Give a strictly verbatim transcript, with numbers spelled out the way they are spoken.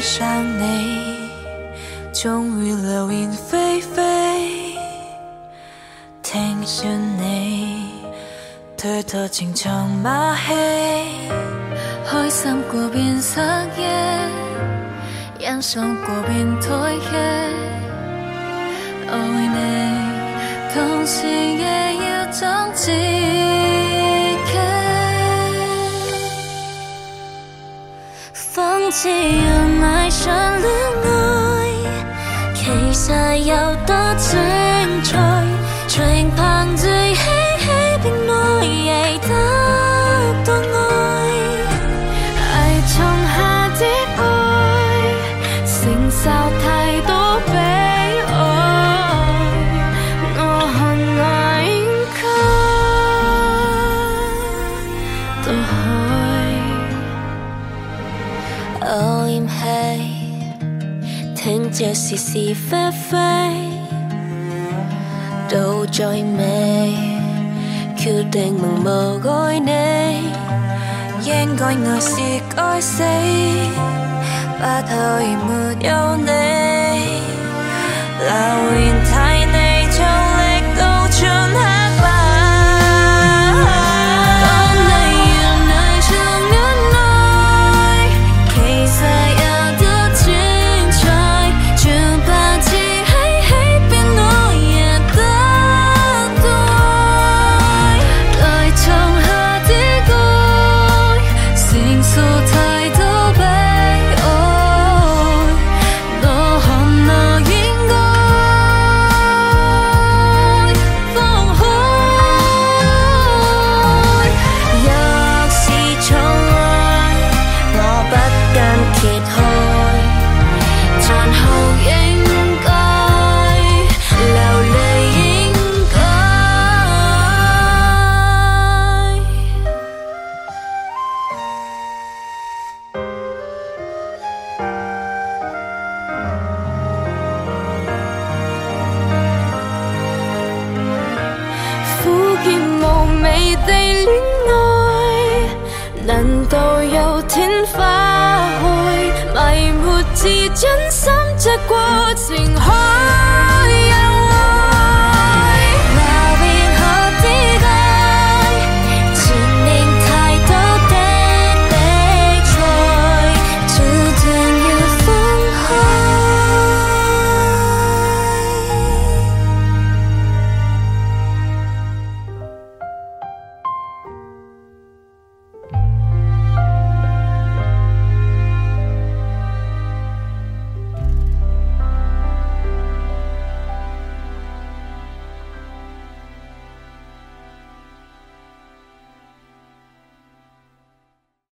上你，終會流言蜚蜚。聽說你推脫情長馬戲，開心過便失憶，欣賞過便推卸。愛你，同時也要爭自己。放棄讓愛上戀愛，其實有多精彩，全憑自己並愛亦得到愛。愛從下的愛，承受太多悲哀，我恨我應該渡海。我厭棄聽着是是非非，到最尾決定盲目愛你，應該愛是該死，不可以沒有你。流言替你將力道全黑白，當你讓愛成戀愛，其實有多精彩，全憑自己變愛也得到愛。愛從下的愛，承受太多悲哀，我恨我應該放開。若是錯愛，我不敢揭開，殘酷應該，流淚應該。苦澀無味地戀愛，難道有天花開？迷沒自真心這過程